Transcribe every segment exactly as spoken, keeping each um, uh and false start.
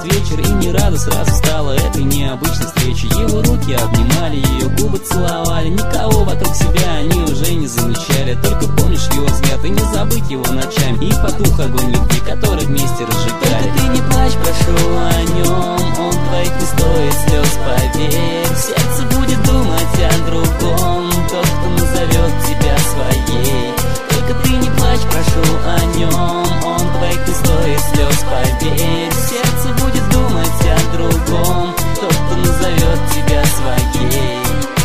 вечер, и не рада сразу стала этой необычной встрече. Его руки обнимали, ее губы целовали, никого вокруг себя они уже не замечали. Только помнишь его взгляд и не забыть его ночами, и потух огонь любви, который вместе разжигали. Только ты не плачь, прошу о нем, он твоих не стоит слез, поверь. Сердце будет думать о другом, тот, кто назовет тебя своей. Только ты не плачь, прошу о нем, он твоих не стоит слез, поверь. Сердце будет думать о другом, тот, кто назовет тебя своей.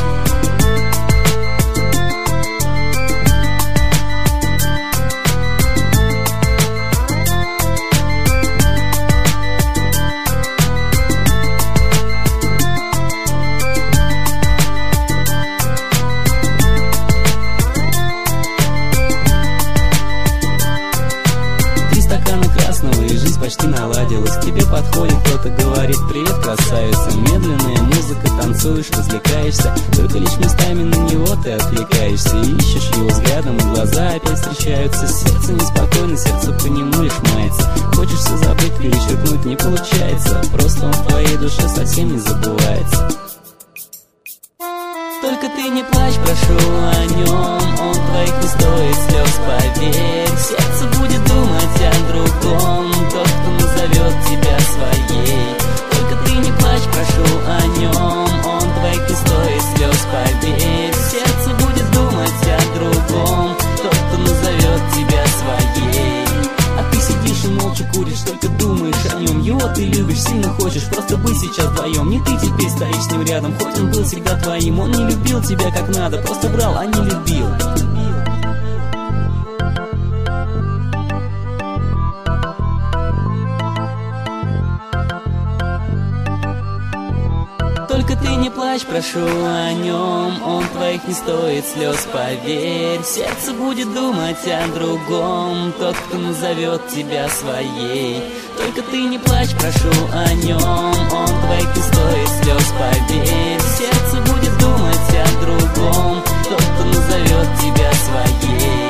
Почти наладилась, к тебе подходит кто-то, говорит: привет, красавица. Медленная музыка, танцуешь, развлекаешься, только лишь местами на него ты отвлекаешься. И ищешь его взглядом, и глаза опять встречаются. Сердце неспокойно, сердце по нему лишь мается. Хочешь все забыть, перечеркнуть не получается, просто он в твоей душе совсем не забывается. Только ты не плачь, прошу о нем, он твоих не стоит слез, поверь. Сердце будет думать о другом, тот, кто назовет тебя своей. Только ты не плачь, прошу о нем, он твоих не стоит слез, поверь. Сердце будет думать о другом, тот, кто назовет тебя своей. А ты сидишь и молча куришь, только думаешь о нем. Его ты любишь, сильно хочешь, просто быть сейчас вдвоем. Не ты теперь стоишь с ним рядом, хоть он был всегда твоим. Он не любил тебя как надо, просто брал, а не любил. Только ты не плачь, прошу о нем, он твоих не стоит слез, поверь. Сердце будет думать о другом, тот, кто назовет тебя своей. Только ты не плачь, прошу о нем, он твоих не стоит слез, поверь. Сердце будет думать о другом, тот, кто назовет тебя своей.